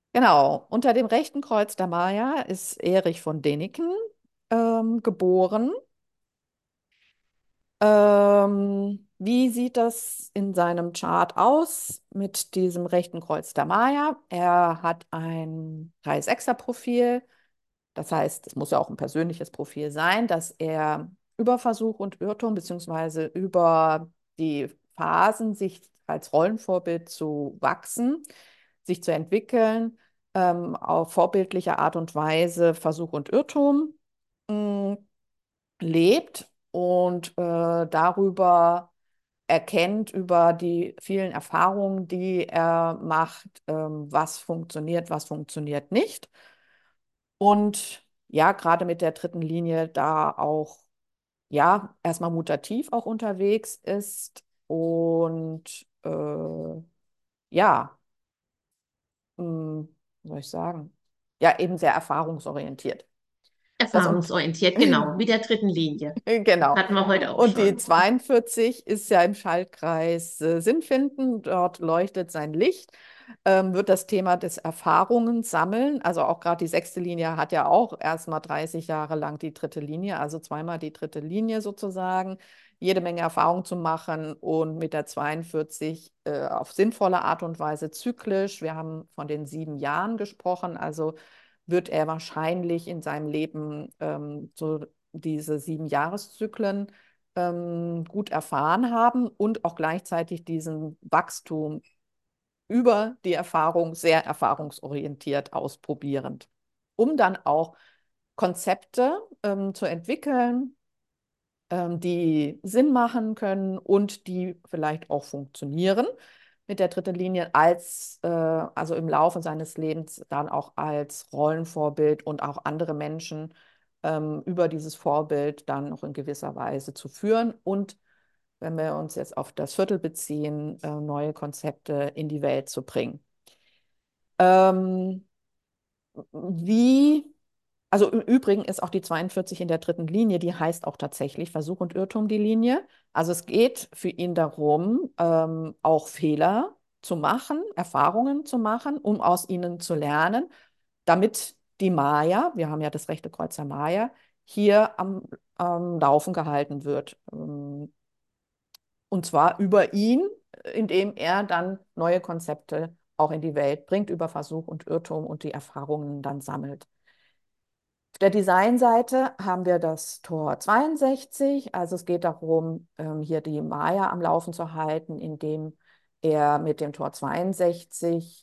Genau, unter dem rechten Kreuz der Maya ist Erich von Däniken geboren. Wie sieht das in seinem Chart aus mit diesem rechten Kreuz der Maya? Er hat ein 3-6er-Profil. Das heißt, es muss ja auch ein persönliches Profil sein, dass er über Versuch und Irrtum beziehungsweise über die Phasen, sich als Rollenvorbild zu wachsen, sich zu entwickeln, auf vorbildliche Art und Weise Versuch und Irrtum mh, lebt und darüber erkennt, über die vielen Erfahrungen, die er macht, was funktioniert nicht. Und ja, gerade mit der dritten Linie da auch, ja, erstmal mutativ auch unterwegs ist und ja, wie soll ich sagen, ja, eben sehr erfahrungsorientiert. Das und Erfahrungsorientiert, genau, wie der dritten Linie. genau. Hatten wir heute auch Und die schon. 42 ist ja im Schaltkreis Sinn finden. Dort leuchtet sein Licht. Wird das Thema des Erfahrungen sammeln. Also auch gerade die sechste Linie hat ja auch erstmal 30 Jahre lang die dritte Linie, also zweimal die dritte Linie sozusagen. Jede Menge Erfahrung zu machen und mit der 42 auf sinnvolle Art und Weise zyklisch. Wir haben von den 7 Jahren gesprochen, also wird er wahrscheinlich in seinem Leben so diese 7 Jahreszyklen gut erfahren haben und auch gleichzeitig diesen Wachstum über die Erfahrung sehr erfahrungsorientiert ausprobierend, um dann auch Konzepte zu entwickeln, die Sinn machen können und die vielleicht auch funktionieren mit der dritten Linie also im Laufe seines Lebens dann auch als Rollenvorbild und auch andere Menschen über dieses Vorbild dann noch in gewisser Weise zu führen und wenn wir uns jetzt auf das Viertel beziehen, neue Konzepte in die Welt zu bringen. Ähm, wie also im Übrigen ist auch die 42 in der dritten Linie, die heißt auch tatsächlich Versuch und Irrtum die Linie. Also es geht für ihn darum, auch Fehler zu machen, Erfahrungen zu machen, um aus ihnen zu lernen, damit die Maya, wir haben ja das rechte Kreuz der Maya, hier am Laufen gehalten wird. Und zwar über ihn, indem er dann neue Konzepte auch in die Welt bringt, über Versuch und Irrtum und die Erfahrungen dann sammelt. Auf der Designseite haben wir das Tor 62. Also es geht darum, hier die Maya am Laufen zu halten, indem er mit dem Tor 62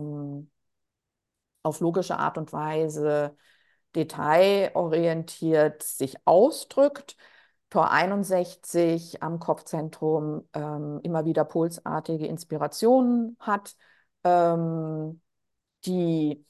auf logische Art und Weise detailorientiert sich ausdrückt. Tor 61 am Kopfzentrum immer wieder pulsartige Inspirationen hat, die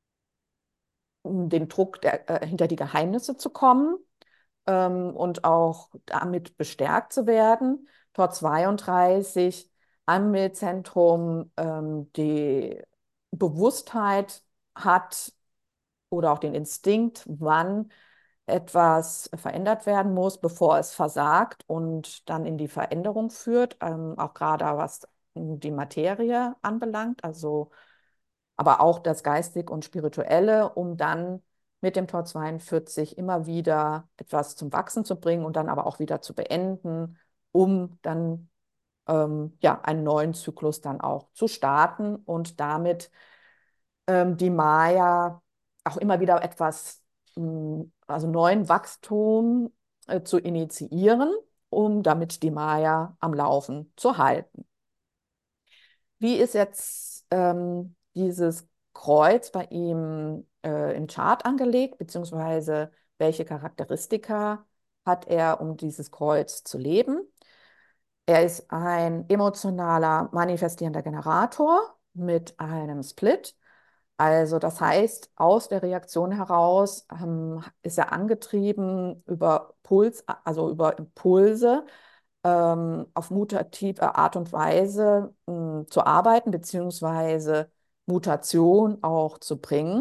den Druck hinter die Geheimnisse zu kommen und auch damit bestärkt zu werden. Tor 32 am Milzzentrum die Bewusstheit hat oder auch den Instinkt, wann etwas verändert werden muss, bevor es versagt und dann in die Veränderung führt, auch gerade was die Materie anbelangt, also aber auch das Geistig und Spirituelle, um dann mit dem Tor 42 immer wieder etwas zum Wachsen zu bringen und dann aber auch wieder zu beenden, um dann ja, einen neuen Zyklus dann auch zu starten und damit die Maya auch immer wieder etwas, also neuen Wachstum zu initiieren, um damit die Maya am Laufen zu halten. Wie ist jetzt dieses Kreuz bei ihm im Chart angelegt, beziehungsweise welche Charakteristika hat er, um dieses Kreuz zu leben? Er ist ein emotionaler, manifestierender Generator mit einem Split. Also das heißt, aus der Reaktion heraus ist er angetrieben über also über Impulse auf mutative Art und Weise zu arbeiten, beziehungsweise Mutation auch zu bringen.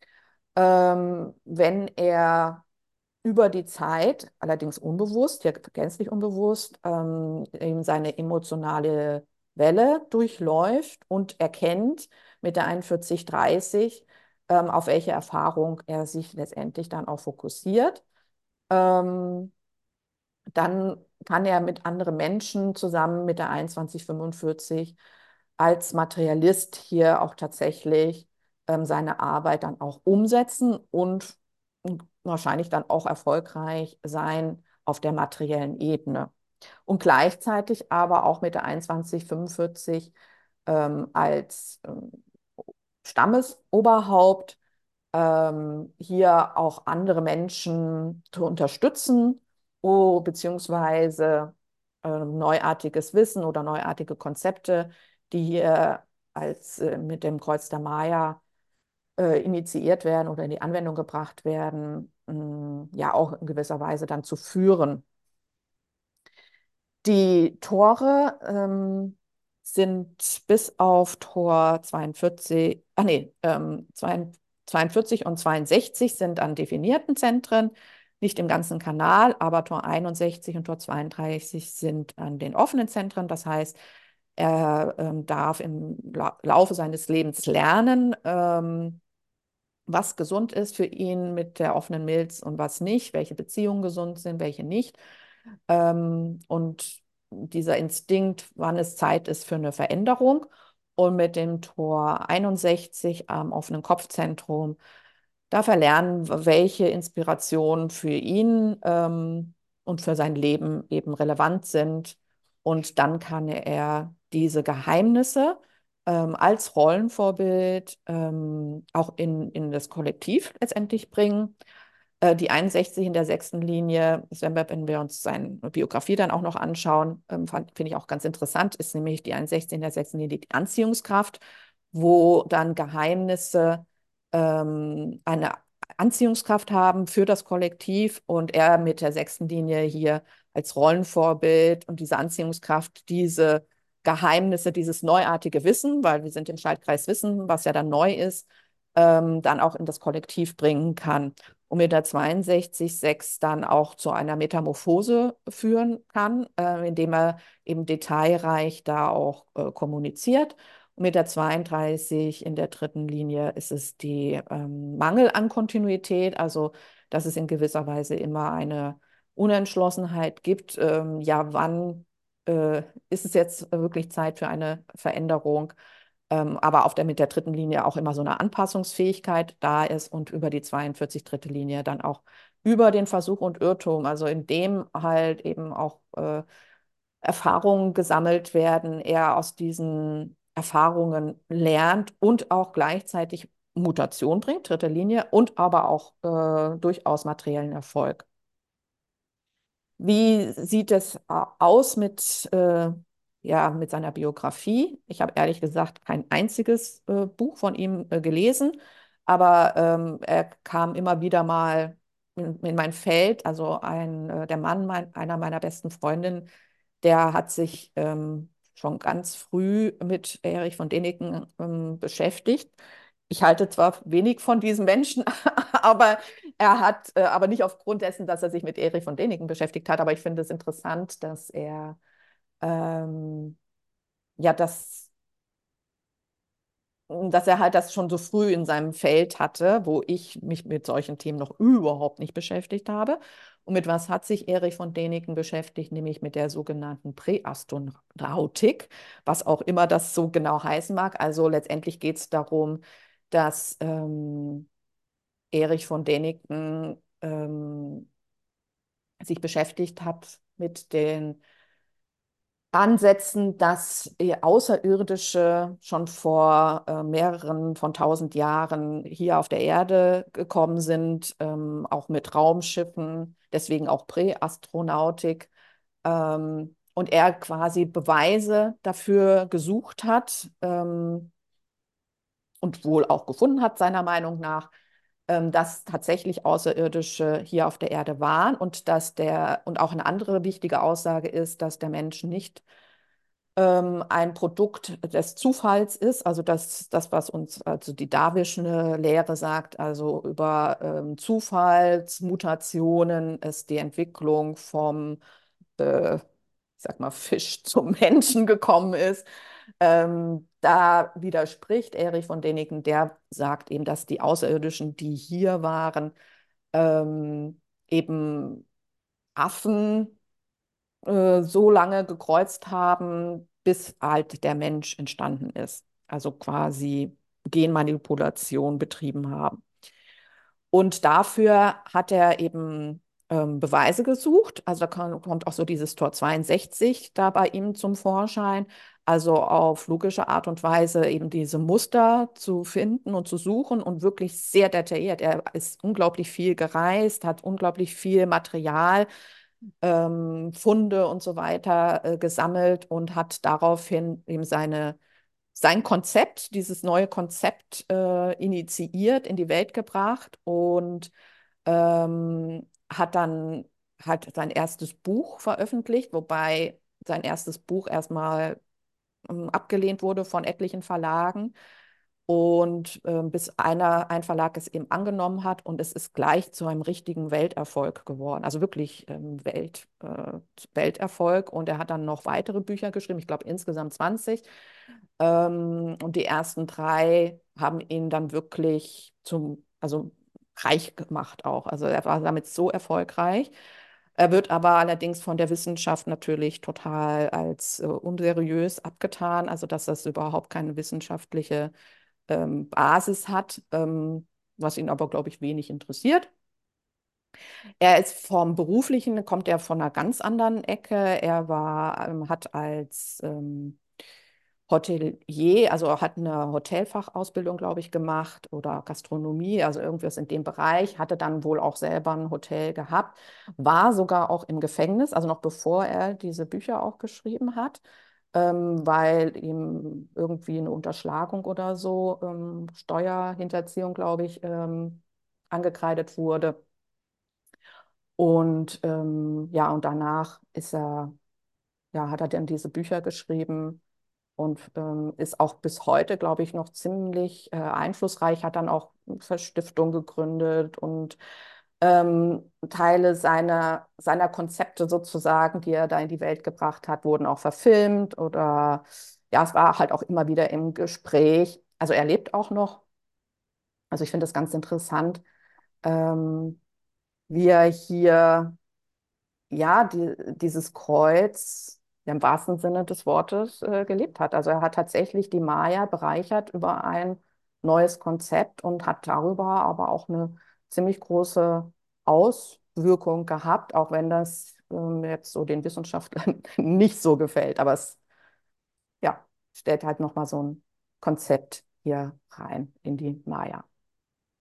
Wenn er über die Zeit, allerdings unbewusst, ja gänzlich unbewusst, eben seine emotionale Welle durchläuft und erkennt, mit der 4130, auf welche Erfahrung er sich letztendlich dann auch fokussiert. Ähm, Dann kann er mit anderen Menschen zusammen mit der 2145 als Materialist hier auch tatsächlich seine Arbeit dann auch umsetzen und wahrscheinlich dann auch erfolgreich sein auf der materiellen Ebene. Und gleichzeitig aber auch mit der 2145 als Stammesoberhaupt hier auch andere Menschen zu unterstützen, beziehungsweise neuartiges Wissen oder neuartige Konzepte, die hier als mit dem Kreuz der Maya initiiert werden oder in die Anwendung gebracht werden, ja auch in gewisser Weise dann zu führen. Die Tore sind bis auf Tor 42, 42 und 62 sind an definierten Zentren, nicht im ganzen Kanal, aber Tor 61 und Tor 32 sind an den offenen Zentren. Das heißt, er darf im Laufe seines Lebens lernen, was gesund ist für ihn mit der offenen Milz und was nicht, welche Beziehungen gesund sind, welche nicht. Und dieser Instinkt, wann es Zeit ist für eine Veränderung. Und mit dem Tor 61 am offenen Kopfzentrum darf er lernen, welche Inspirationen für ihn und für sein Leben eben relevant sind. Und dann kann er diese Geheimnisse als Rollenvorbild auch in das Kollektiv letztendlich bringen. Die 61 in der sechsten Linie, wenn wir uns seine Biografie dann auch noch anschauen, finde ich auch ganz interessant, ist nämlich die 61 in der sechsten Linie die Anziehungskraft, wo dann Geheimnisse eine Anziehungskraft haben für das Kollektiv und er mit der sechsten Linie hier als Rollenvorbild und diese Anziehungskraft, diese Geheimnisse, dieses neuartige Wissen, weil wir sind im Schaltkreis Wissen, was ja dann neu ist, dann auch in das Kollektiv bringen kann und mit der 62,6 dann auch zu einer Metamorphose führen kann, indem er eben detailreich da auch kommuniziert. Und mit der 32 in der dritten Linie ist es die Mangel an Kontinuität, also dass es in gewisser Weise immer eine Unentschlossenheit gibt. Ja, wann ist es jetzt wirklich Zeit für eine Veränderung? Aber mit der dritten Linie auch immer so eine Anpassungsfähigkeit da ist und über die 42 dritte Linie dann auch über den Versuch und Irrtum, also in dem halt eben auch Erfahrungen gesammelt werden, er aus diesen Erfahrungen lernt und auch gleichzeitig Mutation bringt, dritte Linie, und aber auch durchaus materiellen Erfolg. Wie sieht es aus ja, mit seiner Biografie? Ich habe ehrlich gesagt kein einziges Buch von ihm gelesen, aber er kam immer wieder mal in mein Feld. Also der Mann einer meiner besten Freundinnen, der hat sich schon ganz früh mit Erich von Däniken beschäftigt. Ich halte zwar wenig von diesem Menschen, aber er hat, aber nicht aufgrund dessen, dass er sich mit Erich von Däniken beschäftigt hat, aber ich finde es interessant, dass er ähm, ja dass er halt das schon so früh in seinem Feld hatte, wo ich mich mit solchen Themen noch überhaupt nicht beschäftigt habe. Und mit was hat sich Erich von Däniken beschäftigt? Nämlich mit der sogenannten Präastronautik, was auch immer das so genau heißen mag. Also letztendlich geht es darum, dass Erich von Däniken sich beschäftigt hat mit den Ansätzen, dass Außerirdische schon vor mehreren von 1000 Jahren hier auf der Erde gekommen sind, auch mit Raumschiffen, deswegen auch Präastronautik. Und er quasi Beweise dafür gesucht hat und wohl auch gefunden hat, seiner Meinung nach, dass tatsächlich Außerirdische hier auf der Erde waren und und auch eine andere wichtige Aussage ist, dass der Mensch nicht ein Produkt des Zufalls ist, also das, was uns, also die Darwin'sche Lehre sagt, also über Zufallsmutationen ist die Entwicklung vom, ich sag mal, Fisch zum Menschen gekommen ist. Da widerspricht Erich von Däniken, der sagt eben, dass die Außerirdischen, die hier waren, eben Affen so lange gekreuzt haben, bis halt der Mensch entstanden ist. Also quasi Genmanipulation betrieben haben. Und dafür hat er eben Beweise gesucht. Also kommt auch so dieses Tor 62 da bei ihm zum Vorschein. Also auf logische Art und Weise eben diese Muster zu finden und zu suchen und wirklich sehr detailliert. Er ist unglaublich viel gereist, hat unglaublich viel Material, Funde und so weiter gesammelt und hat daraufhin eben sein Konzept, dieses neue Konzept initiiert, in die Welt gebracht und hat dann halt sein erstes Buch veröffentlicht, wobei sein erstes Buch erstmal abgelehnt wurde von etlichen Verlagen. Und bis ein Verlag es eben angenommen hat und es ist gleich zu einem richtigen Welterfolg geworden. Also wirklich Welterfolg. Und er hat dann noch weitere Bücher geschrieben, ich glaube insgesamt 20. Und die ersten drei haben ihn dann wirklich also reich gemacht auch. Also er war damit so erfolgreich. Er wird aber allerdings von der Wissenschaft natürlich total als unseriös abgetan, also dass das überhaupt keine wissenschaftliche Basis hat, was ihn aber, glaube ich, wenig interessiert. Er ist vom Beruflichen, kommt er von einer ganz anderen Ecke. Hat als Hotelier, also hat eine Hotelfachausbildung, glaube ich, gemacht oder Gastronomie, also irgendwas in dem Bereich, hatte dann wohl auch selber ein Hotel gehabt, war sogar auch im Gefängnis, also noch bevor er diese Bücher auch geschrieben hat, weil ihm irgendwie eine Unterschlagung oder so, Steuerhinterziehung, glaube ich, angekreidet wurde. Und ja, und danach hat er dann diese Bücher geschrieben und ist auch bis heute, glaube ich, noch ziemlich einflussreich, hat dann auch eine Verstiftung gegründet und Teile seiner Konzepte sozusagen, die er da in die Welt gebracht hat, wurden auch verfilmt oder ja, es war halt auch immer wieder im Gespräch. Also er lebt auch noch. Also ich finde das ganz interessant, ähm, wie er hier ja, dieses Kreuz ja, im wahrsten Sinne des Wortes gelebt hat. Also er hat tatsächlich die Maya bereichert über ein neues Konzept und hat darüber aber auch eine ziemlich große Auswirkung gehabt, auch wenn das jetzt so den Wissenschaftlern nicht so gefällt. Aber es ja, stellt halt nochmal so ein Konzept hier rein in die Maya.